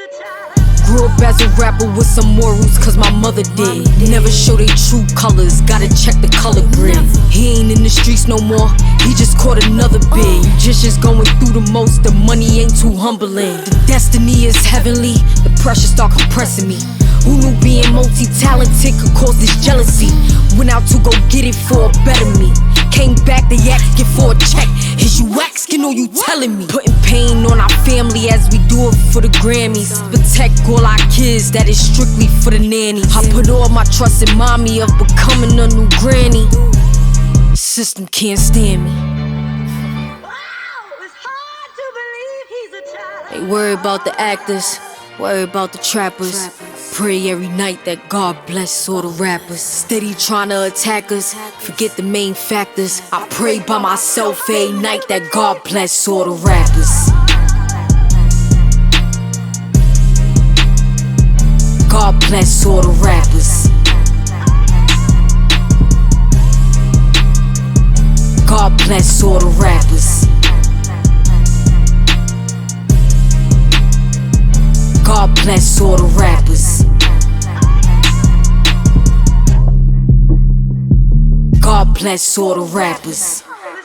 Grew up as a rapper with some morals, cause my mother did. Never show they true colors, gotta check the color grid. He ain't in the streets no more, he just caught another bid. Just going through the most, the money ain't too humbling. The destiny is heavenly, the pressure start compressing me. Who knew being multi-talented could cause this jealousy? Went out to go get it for a better me. Came back, they asking for a check. Is you asking or you telling me? Putting pain on our family as we do it for the Grammys. Protect all our kids, that is strictly for the nannies. I put all my trust in mommy of becoming a new granny. System can't stand me. They worry about the actors, worry about the trappers. Pray every night that God bless all the rappers. Steady trying to attack us, forget the main factors. I pray by myself every night that God bless all the rappers. God bless all the rappers. God bless all the rappers. God bless all the rappers. God bless all the rappers.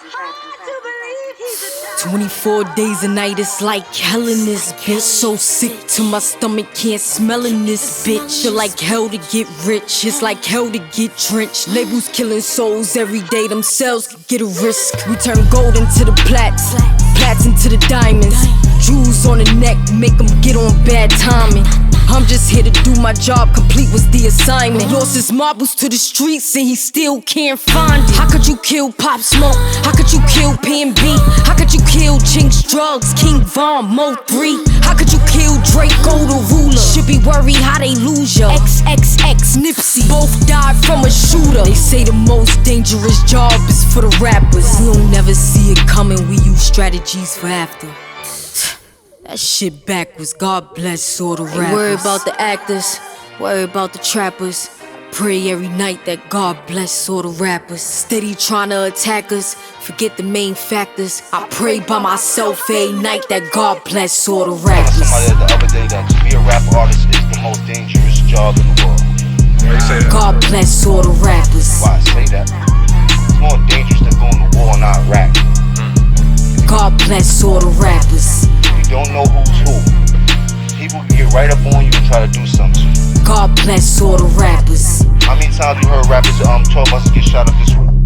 24 days a night, it's like hell in this bitch. So sick to my stomach, can't smell in this bitch. Feel like hell to get rich, it's like hell to get drenched. Labels killing souls every day, themselves could get a risk. We turn gold into the plats, plats into the diamonds. Jewels on the neck, make them get on bad timing. I'm just here to do my job, complete was the assignment. Lost his marbles to the streets and he still can't find it. How could you kill Pop Smoke? How could you kill P&B? How could you kill Jinx Drugs, King Von, Mo 3? How could you kill Draco the ruler? Should be worried how they lose ya. XXX Nipsey, both died from a shooter. They say the most dangerous job is for the rappers. We don't never see it coming, we use strategies for after. That shit backwards, God bless all the rappers. They worry about the actors, worry about the trappers. Pray every night that God bless all the rappers. Steady trying to attack us, forget the main factors. I pray by myself every night that God bless all the rappers. Somebody the other day that to be a rap artist is the most dangerous job in the world. Why you say that? God bless all the rappers. Why I say that? It's more dangerous than going to war and not rap. God bless all the rappers. You don't know who's who. People can get right up on you and try to do something. God bless all the rappers. How many times you heard rappers talk about to get shot up this week?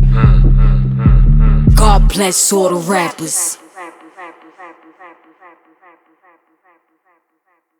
God bless all the rappers.